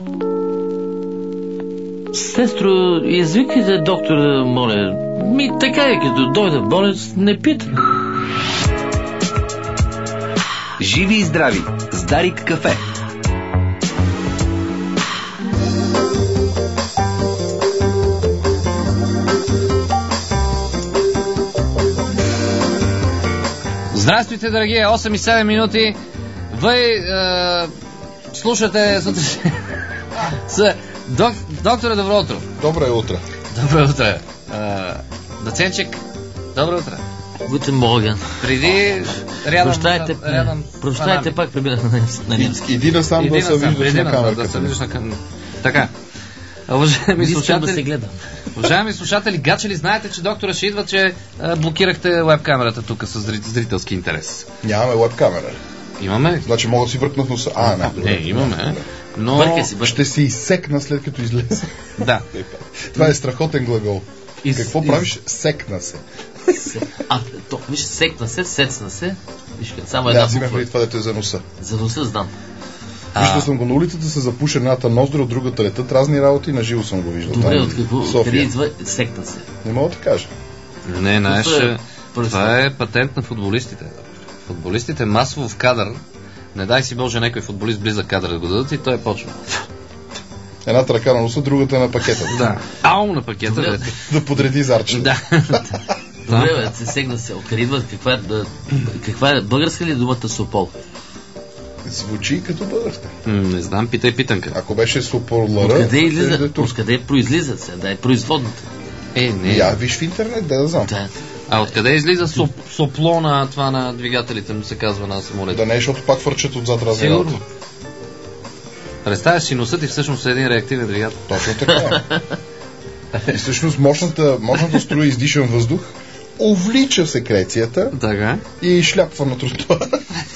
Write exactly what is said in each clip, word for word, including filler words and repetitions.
Сестро, извикайте доктора, моля. Ми така е, като дойде в болница, не пита. Живи и здрави с Дарик кафе. Здравейте, драги! осем и седем минути. Вие е, слушате с док, доктора, добро утро. Добро утро. Добро утро. Е, доценчик, добро утро. Гутен Morgen. Преди рядом... Прощайте, рядом прощайте пак прибирах на немски. Иди насам да се виждаш на камерата. Да се виждаш на камерата. Така. Уважаеми слушатели, да се гледам. Уважаеми слушатели, гачели, знаете, че доктора ще идва, че а, блокирахте веб камерата тук с зрителски интерес. Нямаме веб камера. Имаме. Значи мога да си въркна в носа. А, не. Не, имаме. Но... Бъркай си, бъркай. Ще се изсекна след като излезе. Да. Това е страхотен глагол. Из... Какво из... правиш? Секна се. А, то, виж, секна се, сецна се. Виж, само Да, една аз имах буква. преди това, дето е за носа. За носа знам. Виждал съм го на улицата, се запуша едната ноздра, от другата летат разни работи, на живо съм го виждал. Добре, там, от какво? София. Къде идва? Секна се. Не мога да кажа. Не, знаеш, е, това е патент на футболистите. Футболистите масово в кадър, не дай си Боже някой футболист близък кадър да го дадат и той почва. Едната ръка на носа, другата на пакета. Да. Ау на пакета. Добре. Да. Да подреди зарче. Да. Добре, бе, се сегна се. Къде идва? Каква е, да, каква е българска ли е думата Сопол? Звучи като българска. М, не знам, питай питанка. Ако беше Сополара... Откъде излиза? ще е турска. Откъде произлиза се? Да е производната. Е, не. Я виж в интернет, да да знам. Да. А откъде излиза соп, сопло на това на двигателите му се казва на самолета? Да не е, защото пак фърчат отзад разни Сигурно. работи. Представяш си, носът и всъщност е един реактивен двигател. Точно така. И всъщност мощната, мощната струя издишан въздух увлича секрецията Така. и шляпва на тротуара.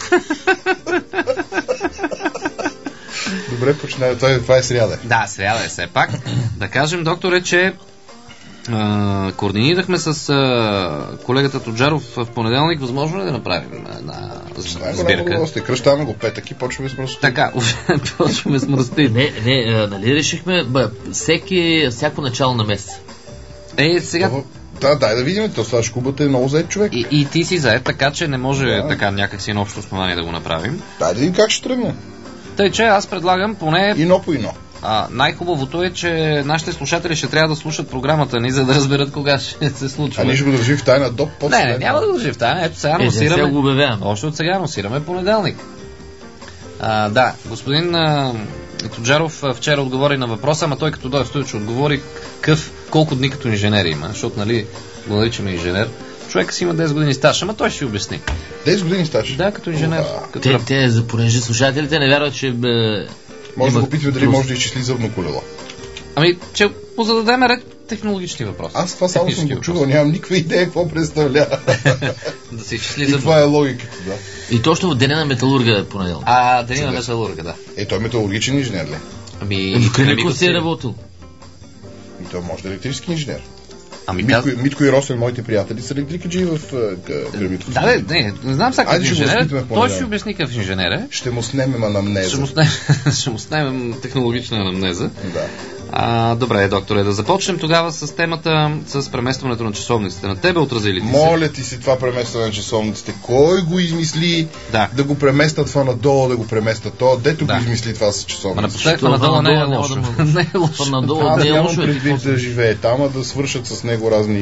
Добре, починава. Това е, това е сряда. Да, сряда е все пак. Да кажем, докторе, че а, координирахме с а, колегата Тоджаров в понеделник. Възможно ли да направим една сбирка? Кръщаваме го петък и почваме с мръсоти. Така, почваме с мръсти. Не, не, а, нали решихме, бе, всеки, всяко начало на месец. Е, сега... Да, дай да видим. То това шкубата е много заед човек. И, и ти си заед, така че не може Да. така някакси на общо основание да го направим. Дай да видим как ще тръгне. Тъй, че аз предлагам поне... Ино по ино. А, най-хубавото е, че нашите слушатели ще трябва да слушат програмата ни, за да разберат кога ще се случва. А ние ще го държи в тайна до после. Не, не, няма да го държи в тайна. Ето сега Е, анонсираме. сега го обявявам. Още от сега анонсираме понеделник. А, да, господин а, Тоджаров а, вчера отговори на въпроса, ама той като дойде в студио, ще отговори къв, колко дни като инженер има, защото, нали, го наричаме инженер. Човек си има десет години стаж, ама той ще обясни. десет години стаж? Да, като инженер. Уа. Като... Те, те, за понеже слушателите не вярват, че... Бе, Може да има го питаме дали трус. може да изчисли зъбно колело. Ами, че му зададем ред технологични въпроси. Аз това само съм Технически го чувал, въпроси. нямам никаква идея какво представлява. Да се изчисли И за... това е логиката, да. И точно в деня на металурга е понеделник. А, да има металурга, да. Е, той е металургичен инженер ли? Ами, В Кремико Кремико си е работил. И той може да е електрически инженер. Ами, да, Митко, Митко и Росен, моите приятели, са електрикаджи в Кремико. да, не, не, не знам сега Айде какъв ще го инженер. изпитаме в Той понеделник. ще обясни какъв инженер е. Ще му снемем Ще анамнеза. му, снем, ще му снемем технологична анамнеза. Да. А, добре, докторе, да започнем тогава с темата с преместването на часовниците. На тебе отразили ти се? Моля ти си това преместване на часовниците. Кой го измисли Да. да го преместят това надолу, да го преместят то? Дето Да. го измисли това с Ма часовниците? напоследък Това надолу не е надолу няма лошо. да може. Не е лошо. Това надолу Аз не е нямам лошо. е предвид какво да се- живее там, а да свършат с него разни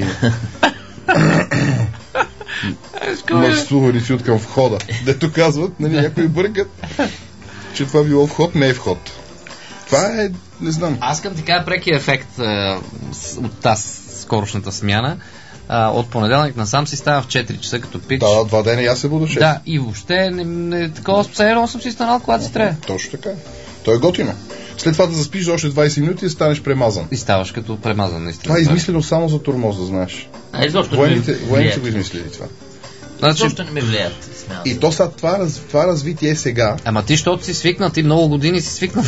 мърсуваници от към входа. Дето казват, нали, някои бъркат, че това било вход, не е вход. Това е, не знам. Аз към ти кажа прекия ефект а, с- от тази скорошната смяна. А, от понеделник насам си става в четири часа като пич. Да, два дена и аз се буду шест. Да, и въобще не, не, такова специално съм си станал, когато си трябва. Точно така. То е готино. След това да заспиш за още двайсет минути и станеш премазан. И ставаш като премазан, наистина. Това е измислено само за тормоза, знаеш. А, изобщо не Военните, ме военните са го влияят. измислили това. Значи, Изобщо не ме влияят. смятам. И то са това, раз- това развитие е сега. ама ти, защото си свикнал, ти много години си свикнал.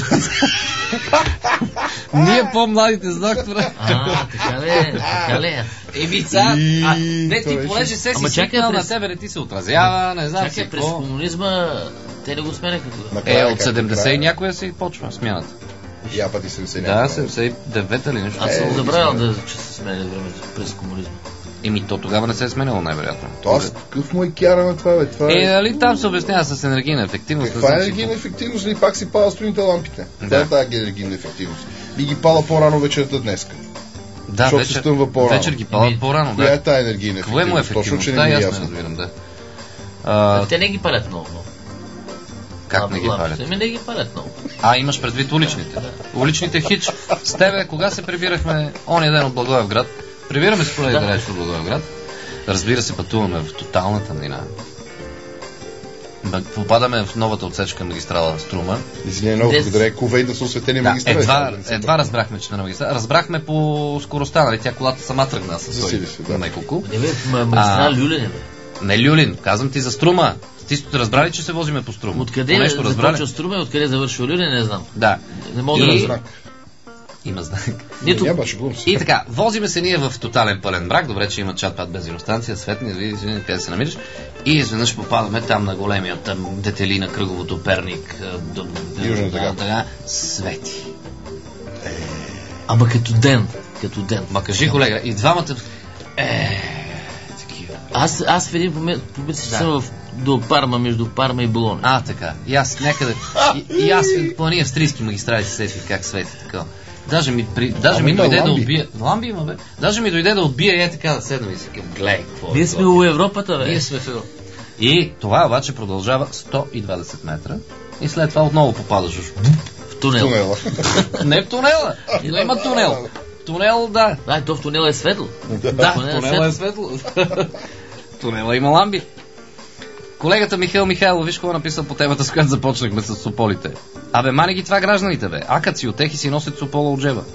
Ние по-младите с доктора. А, така ли е? Така ли е? Еми, сега, И а, не, това ти беше- понеже се си Ама чакай, свикнал, на през- тебе не ти се отразява, не знам си Чакай, през какво. комунизма те не го сменяха тогава. Накрая, Е, от как седемдесет и накрая. някоя си почва смяната. Я пъти седемдесет Да, някаква. седемдесет и девета или нещо. Аз съм Е, забравял, не да, че се сменя времето през комунизма. Еми, то тогава не се е сменяло най-вероятно. То аз какъв му е кяра на това, бе? Това Е, е... нали там се обяснява с енергийна ефективност. Каква е значи- енергийна ефективност? Или пак си пала строите лампите? Да. Това е тази енергийна ефективност. И ги пала по-рано вечерта днеска. Да, защото се вечер, стъмва по-рано. вечер ги палят Еми, по-рано, Коя е да. тази енергийна Какво е му ефективност? Точно, че ефективността? не ми е Аз не ясно. разбирам, да. А, Те не ги палят много. много. как не ги Лампите, палят? Ами не ги палят много. А, имаш предвид уличните. Уличните хич. С тебе, кога се прибирахме ония ден от Благоевград? Прибираме с колеги Да. далеч от Благоевград. Разбира се, пътуваме в тотална тъмнина. Б- Попадаме в новата отсечка магистрала Струма. Извиня много, Дес- благодаря Кувей да са осветени Да, магистрали. едва, едва разбрахме, че на магистрала. Разбрахме по скоростта, нали? Тя колата сама тръгна със Засили се, да. на неколко. Не бе, ма- магистрал А. Люлин е, бе. Не Люлин, казвам ти за Струма. Ти сте разбрали, че се возиме по Струма? Откъде По нещо разбрали? започва Струма и откъде завършва Люлин, не знам. Да. Не мога да И- разбера. Има знак. Нито Не, баше глум си. И така, возиме се ние в тотален пълен мрак. Добре, че има чат-пат бензиностанция, светни, извини, извини, къде се намираш. И изведнъж попадаме там на големия там детели на кръговото Перник. а, до- до- Южна до- тъга. тъга, Свети. Ама като ден. Като ден. Ма кажи, колега, и двамата... Е, такива. Аз, аз в един момент помисля, че Да. съм в, до Парма, между Парма и Болония. А, така. И аз някъде... И, и аз по едни австрийски магистрали се сетих как свети така. Даже ми, при, даже Ама ми има дойде да ламби. отбия... Ламби има, бе. Даже ми дойде да отбия и е така да седна и си към, гледай, какво е Ние това? сме у Европата, бе. Ние сме в Европа. И това обаче продължава сто и двадесет метра и след това отново попадаш в... В тунел. Тунела. Не в тунела, но има тунел. Тунел, да. А, то в тунела е светло. Да, тунела е тунела е светло. Тунела има ламби. Колегата Михаил Михайлов, виж какво е написал по темата, с която започнахме с сополите. Абе, мани ги това гражданите, бе. Акът си отех и си носят сопола от джеба.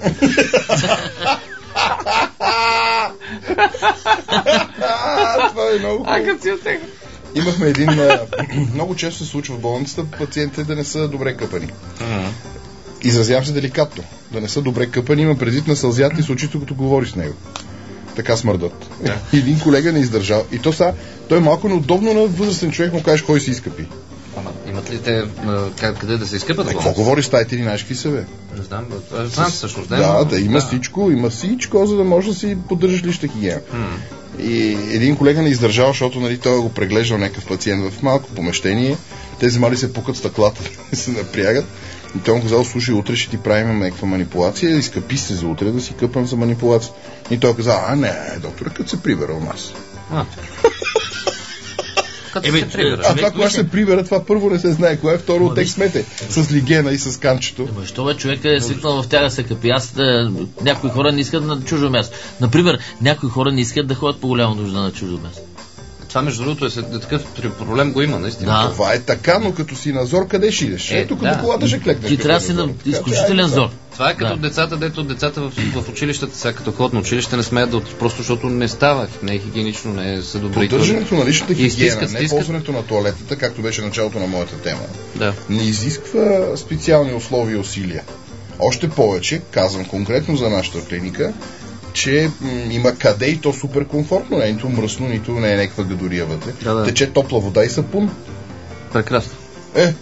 А, това е много хубаво. Акът си отех. Имахме един... а, много често се случва в болницата пациентите да не са добре къпани. Изразявам се деликатно. Да не са добре къпани, има предвид на сълзята и с очите, като говори с него. Така смърдат. И един колега не издържал. И то са, той е малко неудобно на възрастен човек, му кажеш кой си изкъпи. Ама, имат ли те а, как, къде да се изкъпат? Е, какво говориш с тази ти, знаеш какви са, бе? Не знам, бе. А, знам всъщност. Да, но- да, има всичко, има всичко, за да можеш да си поддържаш лична хигиена. И един колега не издържал, защото нали, той го преглеждал някакъв пациент в малко помещение. Те вземали се пукат стъклата, да се напрягат. И той му казал, слушай, утре ще ти правим някаква манипулация, изкъпи се за утре да си къпам за манипулация. И той казал, а не, доктора, като се прибера у нас. А. Като Еми, се прибира. А това, човек кога ще се прибера, това първо не се знае. Кое е второ от виж- смете? С лигена и с канчето. Ама що бе, човек е свикнал в тях да се къпи. Аз, да, някои хора не искат на чуждо място. Например, някои хора не искат да ходят по голяма нужда на чуждо място. Това, между другото, е след- такъв проблем го има, наистина. Да. Това е така, но като си на зор, къде ще идеш? Е, Ето, като да. колата ще клекнеш. Ти като трябва да си на на зор. Така че, изключителен айде, зор. Това е като Да. децата, дето децата в, в училищата, сега като ходят на училище, не смеят да от... просто защото не става, не е хигиенично, не са добри. Поддържането на личната И хигиена, стискат, не стискат. ползването на туалетата, както беше началото на моята тема, Да. не изисква специални условия и усилия. Още повече, казвам конкретно за нашата клиника, че м, има къде и то супер комфортно, не е нито мръсно, нито не е някаква гадория вътре. Да, да. Тече топла вода и сапун. Прекрасно. Е,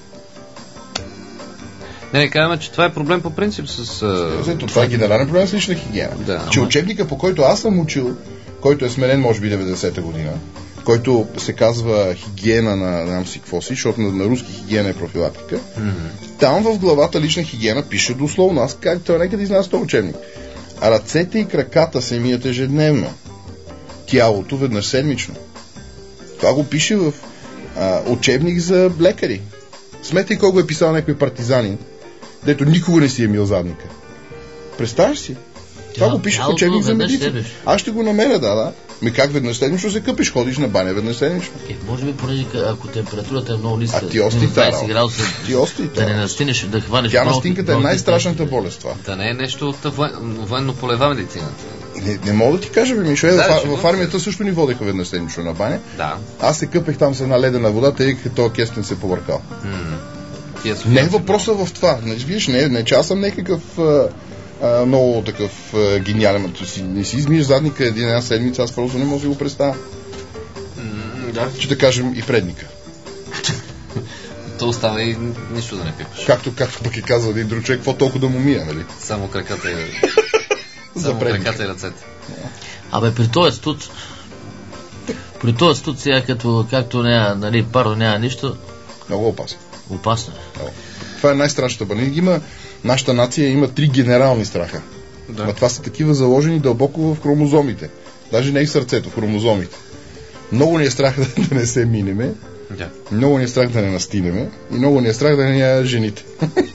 Не, не казваме, че това е проблем по принцип с... а, ето, това е генерален проблем с лична хигиена. Да, че ама- учебника, по който аз съм учил, който е сменен може би деветдесета година, който се казва хигиена на не знам си какво си, защото на, на руски хигиена е профилактика, там в главата лична хигиена пише дословно. Аз как това нека да изнася този учебник. А ръцете и краката се мият ежедневно. Тялото веднъж седмично. Това го пише в а, учебник за лекари. Сметай колко е писал някой партизанин, дето никога не си е мил задника. Представяш си? Това Тя- го пише в тялото учебник за веднъж медицина. себеш. Аз ще го намеря, да, да. Ми как веднъж седмично се къпиш, ходиш на баня веднъж седмично. Е, може би, понеже ка- ако температурата е много ниска, А ти ости минус тара. двайсет градуса, Ти ости да не тара. настинеш, да хванеш. Тя много- настинката е много най-страшната тежко. болест това. Да не е нещо от воен... военно-полева медицина. Не, не мога да ти кажа, бе, Мишо, е, Да, в, ще в го- армията също ни водеха веднъж седмично на баня. Да. Аз се къпех там с една ледена вода, те викаха, този кестен се повъркал. Тия Не е въпросът в това. Не, виж, не, не че аз съм някакъв а, а, много такъв а, гениален. Ато си, не си измиеш задника един една седмица, аз просто не мога да си го представя. Да. Че да кажем и предника. то остава и нищо да не пипаш. Както, както пък е казал един друг човек, какво толкова да му мия, нали? Само краката и... За Само предник. краката и ръцете. Абе, при този студ, при този студ сега, като, както няма, нали, паро няма нищо, Много опасно. опасно е. Много. Това е най-страшната бъдене. Има, нашата нация има три генерални страха. Да. Но това са такива заложени дълбоко в хромозомите. Даже не и в сърцето, в хромозомите. Много ни е страх да, да не се минеме, Да. много ни е страх да не настинеме и много ни е страх да не я жените.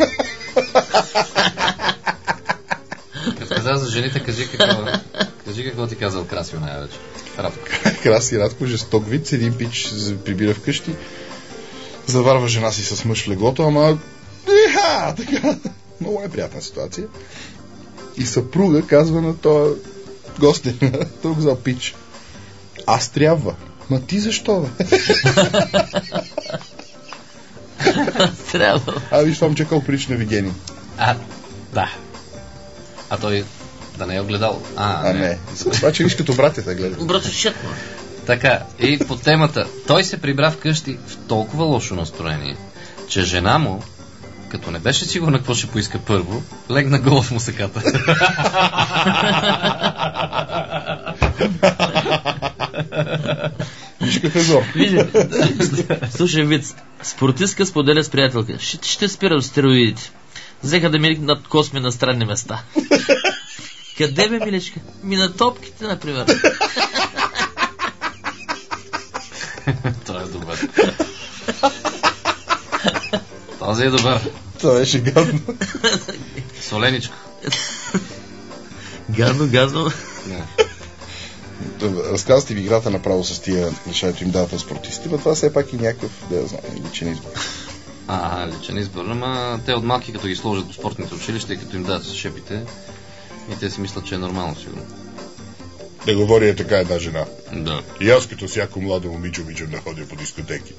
Като каза за жените, кажи какво, кажи какво ти казал Красио най-вече. Радко. Краси Радко, жесток вид, един пич се прибира вкъщи, заварва жена си с мъж в леглото, ама иха, така, много неприятна ситуация. И съпруга казва на този гостин, тук за пич: аз трябва. Ма ти защо, бе? Трябва. А виж това момче колко прилича на Вигенин. А, да. А той да не е огледал. А, А не. Това, че виж като братята гледа. Брато, шетно. Така, и по темата. Той се прибра вкъщи в толкова лошо настроение, че жена му, като не беше сигурна какво ще поиска първо, легна гола в мусаката. Виж какъв е зор. Вижте, слушай, вид, спортистка споделя с приятелка: Ще, ще спирам стероидите. Взеха да ми над косми на странни места. Къде бе, миличка? Ми на топките, например. Това е добър. Този е добър. Това беше гадно. Соленичко. Гадно, гадно. Не. Разказвате ви играта направо с тия нещата, им дават на спортистите, но това все пак и някакъв, да я знам, личен избор. А, личен избор, ама те от малки като ги сложат до спортните училища и като им дадат с шепите, и те си мислят, че е нормално, сигурно. Да говори е така една жена. Да. И аз като всяко младо момиче обичам да ходя по дискотеки.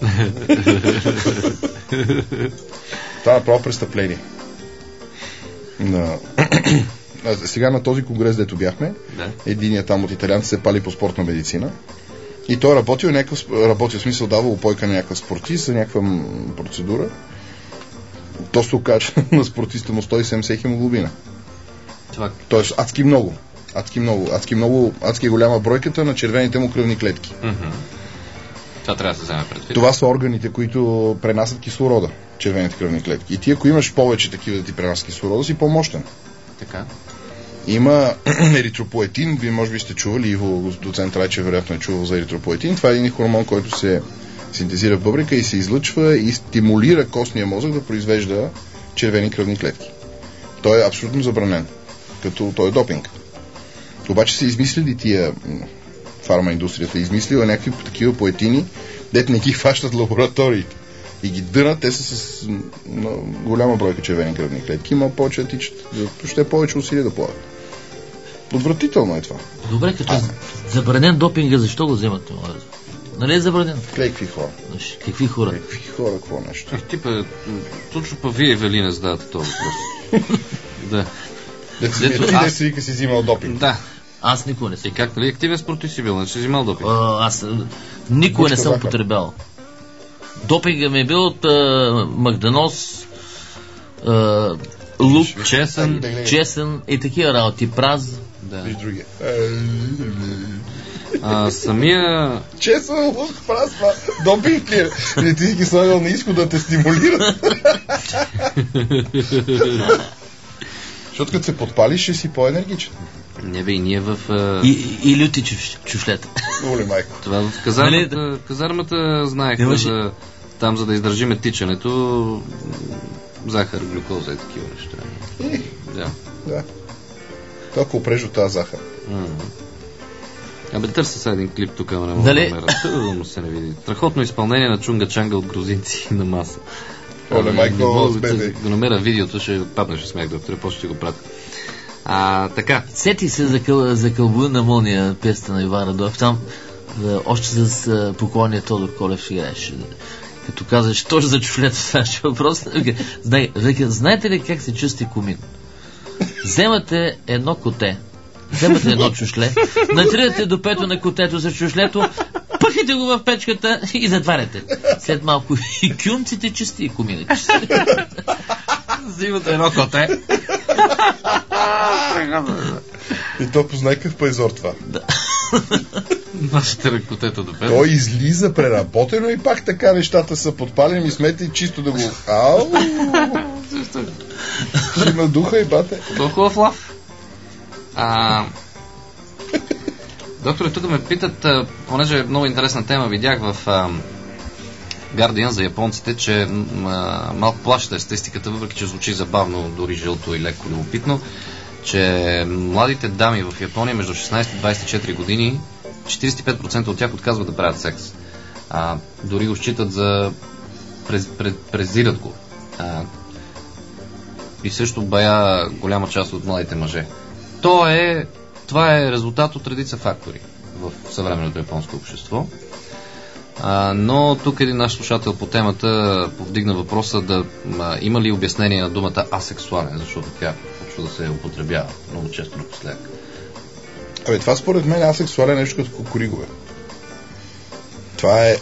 Това е направо престъпление. На... А, сега на този конгрес, дето бяхме, Да. единият там от италианци се пали по спортна медицина. И той работил някакъв, работил в смисъл, давал упойка на някакъв спортист за някаква м, процедура. То се окаже на спортиста му сто и седемдесет хемоглобина. Това... Тоест адски много. Адски много. Адски много. Адски голяма бройката на червените му кръвни клетки. Mm-hmm. Това трябва да се вземе предвид. Това са органите, които пренасят кислорода. Червените кръвни клетки. И ти, ако имаш повече такива да ти пренасят кислорода, си по-мощен. Така. Има еритропоетин, вие може би сте чували, Иво, доцент Райчев вероятно е чувал за еритропоетин. Това е един хормон, който се синтезира в бъбрека и се излъчва и стимулира костния мозък да произвежда червени кръвни клетки. Той е абсолютно забранен, като той е допинг. Обаче са измислили тия фармаиндустрията, измислила някакви такива поетини, дето не ги хващат лабораториите. И ги дънат, те са с на, голяма бройка червени кръвни клетки, има повече да тичат, ще е повече усилия да полагат. Отвратително е това. Добре, като е забранен допинга, защо го вземате? Нали е забранен? Клей, какви хора? Какви хора? Какви хора, какво нещо? Ех, типа, точно па вие, Евелина, задавате този въпрос. Да. Дето си, Дето ти аз- не си вика си взимал допинг. Да. Аз никога не И съм. как, нали, активен спортист си бил, не си взимал допинг. А, аз а, никога не Гушка съм захар. употребявал. Допинга ми е бил от а, Магданоз, а, лук, Чесън. Да, да, да. чесън и такива работи. Праз. Да. Виж другия. А, самия... Честно, лук, прасва, допинг ли е? Не ти ги слагал на изход да те стимулира. Защото като се подпалиш, ще си по-енергичен. Не бе, и ние в... а, И, и, и люти чуш, чушлета. Оле, майко. Това в казармата, казармата знаехме Имаше- за... Там, за да издържиме тичането, захар, глюкоза и такива неща. Е, Да. да. Толкова опрежда от тази захар. М. Абе, търся сега един клип тук, ама не мога Дали? да намеря. Тъй, да му се не види. Страхотно изпълнение на Чунга Чанга от грузинци на маса. Оле, Ами, майко, не мога с да бебе. го намеря видеото, ще паднеш в смех, доктор, после ще го пратя. А, така. Сети се за, къл, за Кълбуя на Мълния, песента на Иван Радоев. Там а, още с а, покойния Тодор Колев ще играеш. Като казваш точно за чушлета, ставаше въпрос. Знае, знаете ли как се чисти комин? Вземате едно коте, вземате едно чушле, натрирате до пето на котето за чушлето, Пъхайте го в печката и затваряте. След малко и кюнците чисти и комините чисти. Взимате едно коте. И то познай какъв пайзор това. Да. Нашите ръкотета до пет. Той излиза преработено и пак така нещата са подпалени и смете чисто да го... Ау! Ще има духа и бате. Толкова лав. А... Докторе, тук ме питат, понеже е много интересна тема, видях в а, Guardian за японците, че а, малко плашата статистиката, въпреки че звучи забавно, дори жълто и леко любопитно, че младите дами в Япония между шестнайсет и двайсет и четири години, четирийсет и пет процента от тях отказват да правят секс. А, дори го считат за... През, през, презират го. А, и също бая голяма част от младите мъже. То е, това е резултат от редица фактори в съвременното японско общество. А, но тук един наш слушател по темата повдигна въпроса да а, има ли обяснение на думата асексуален, защото тя почва да се употребява много често напоследък. Абе, това според мен асексуален е нещо като кукуригове. Това е...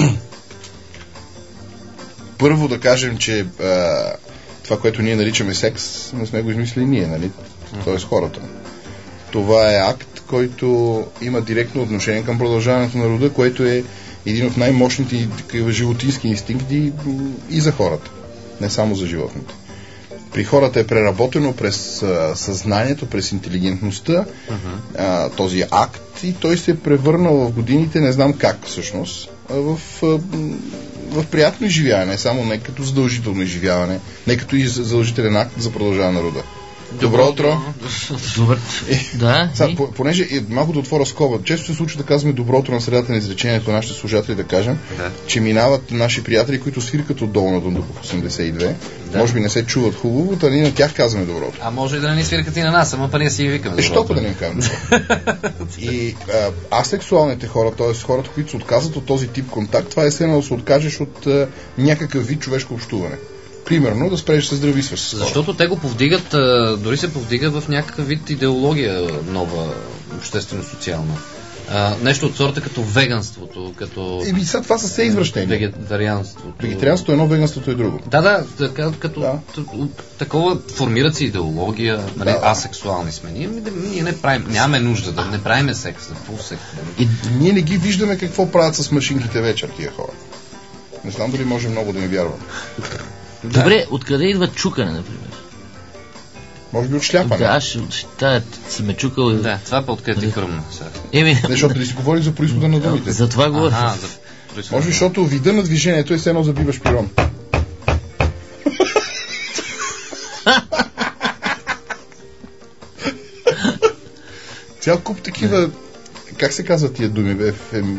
Първо да кажем, че а, това, което ние наричаме секс, не сме го измислили ние, нали? Тоест хората. Това е акт, който има директно отношение към продължаването на рода, което е един от най-мощните животински инстинкти и за хората, не само за животните. При хората е преработено през а, съзнанието, през интелигентността, uh-huh. а, този акт, и той се е превърнал в годините, не знам как всъщност, в, а, в приятно изживяване, само не като задължително изживяване, не като и задължителен акт за продължаване на рода. Добро утро. Добър. Да. Сега, понеже е, малко да отворя скоба, често се случва да казваме добро утро на средата на изречението на нашите слушатели, да кажем, да. Че минават наши приятели, които свиркат отдолу на Дундуков осемдесет и две. Да. Може би не се чуват хубаво, та ние на тях казваме добро утро. А може и да не ни свиркат и на нас, ама па ние си и викаме добро утро. Защо да не им кажем добро? И а, асексуалните хора, т.е. хората, които се отказват от този тип контакт, това е следно да се откажеш от а, някакъв вид човешко общуване. Примерно да спреш се здрависваш с хора. Защото те го повдигат, дори се повдига в някакъв вид идеология нова, обществено-социална. А, нещо от сорта като веганството, като... Еми, сега това са все извращения. Вегетарианството. Вегетарианството е едно, веганството е друго. Да, да, така, като да. Такова формират си идеология, нали, да. Асексуални сме. Ние, ние не правим, нямаме нужда да не правим секс, да пул секс. И ние не ги виждаме какво правят с машинките вечер тия хора. Не знам дали може много да ми вярвам. Добре, да. Откъде идва чукане, например? Може би от шляпане. Да, ще, тая си ме чукал. Да, това па откъде ти хрумна. Еми... Не, защото ли си говори за произхода на думите? За това говоря. Ага, за произхода. Може би, защото вида на движението е все едно забиваш пирон. Цял куп такива... Как се казват тия думи, бе?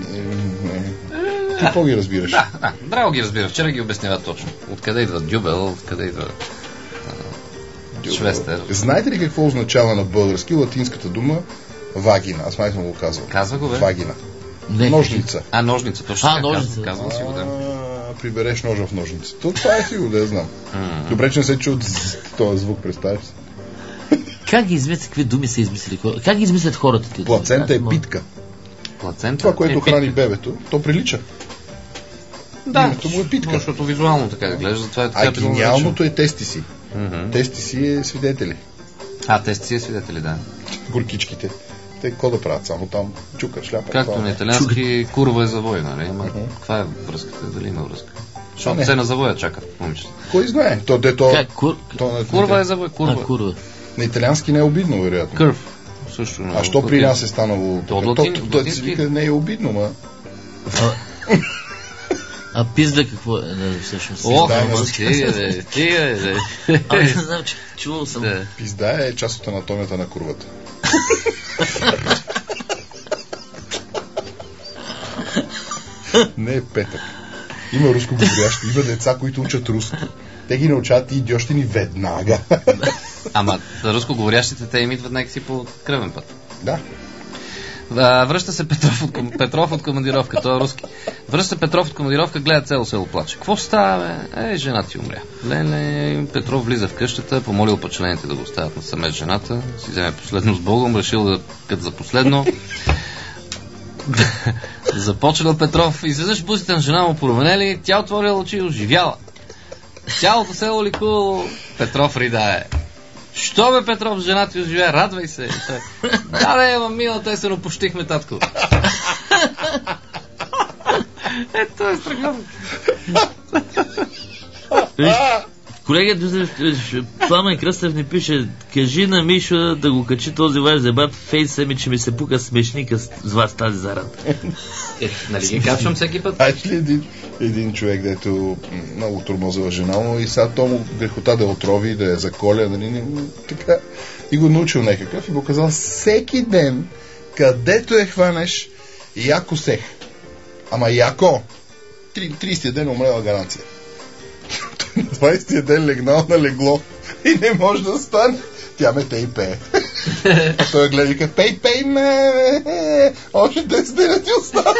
Какво ги разбираш? Да, да, браво ги разбира. Вчера ги обяснява точно. Откъде идва дюбел, откъде идва а, швестер. Знаете ли какво означава на български латинската дума вагина? Аз май съм го казвал. Казва го, бе? Вагина. Не. Ножница. А, ножница, точно а, така. Ножница. Казвам си го, да. Прибереш ножа в ножницата. Това е сигурно, да я знам. Mm. Добре, че не се чу този звук, представиш се. Как ги измислят, какви думи са измислили? Как ги измислят хората? Плацента е питка. Плацента? Това, което е храни питка. Бебето, то прилича. Да, името му е питка. Защото визуално така да гледаш, затова е така. А гениалното е тестиси. Mm-hmm. Тестиси е свидетели. А, тестиси е свидетели, да. Горкичките. Те какво да правят? Само там чука, шляпа. Както на италиански курва е завой, нали? Ама uh-huh. каква е връзката? Дали има връзка? Защото се на завоя чакат момичета. Кой знае? То, де, то, как? Кур... то, на... Курва е завой, курва. А, курва. На италиански не е обидно, вероятно. Кърв. Също а що при нас е станало... То, то, то, то, се вика, не е обидно, ма... А пизда какво е? Да, всъщност. Ох, ама стига, де, стига, де. Ами не знам, че чувал съм. Да. Пизда е част от анатомията на курвата. Не е петък. Има руско говорящи, има деца, които учат руски. Те ги научават и идиощини веднага. Ама руско говорящите те им идват някакси по кръвен път. Да. Да, връща се Петров от, Петров от командировка, той е руски. Връща се Петров от командировка, гледа цяло село плаче. Какво става, бе? Е, жена ти умря. Леле, Петров влиза в къщата, помолил пачелените да го оставят насаме с жената, си вземе последно с Богом, решил да, като за последно, Започнал Петров, изведнъж бузите на жена му променели, тя отворила очи и оживяла. Цялото село ликувало, Петров ридае. Що бе, Петров, жена ти оживя, радвай се. Да, да, ама мила, те се напущихме, татко. Ето е страхотно. Колегата Пламен Кръстев ни пише: кажи на Мишо да го качи този ваш дебат в фейса ми, че ми се пука смешника с вас тази зарада. Е, нали ги качвам всеки път? Знаеш ли един, един човек, дето много тормозила жена му и сега то му грехота да отрови, да я заколя, нали, не, така, и го научил някакъв и го казал: всеки ден, където я хванеш, яко сех. Ама яко. тридесетия ден умрела гаранция. На двадесетия ден легнал на легло и не може да стане. Тя ме тей пее. А той гледа и казва: пей, пей ме, още десет дена ти остана.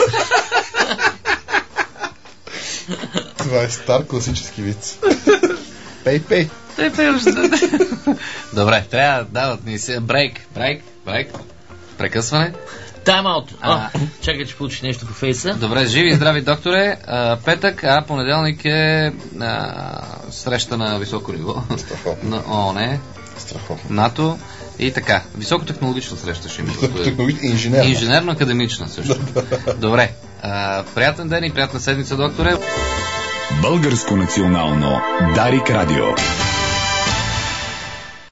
Това е стар класически виц. Пей, пей. Пей, пей, още. Добре, трябва да дават ни се брейк, брейк, брейк, прекъсване. Тайм-аут. Чакай, че получи нещо по фейса. Добре, живи и здрави, докторе. А, петък, а понеделник е а, среща на високо ниво. Страхотно. На ООН, Страхотно. НАТО и така. Високотехнологична среща ще има. Инженерна. Инженерно-академична също. Добре. А, приятен ден и приятна седмица, докторе. Българско национално Дарик радио.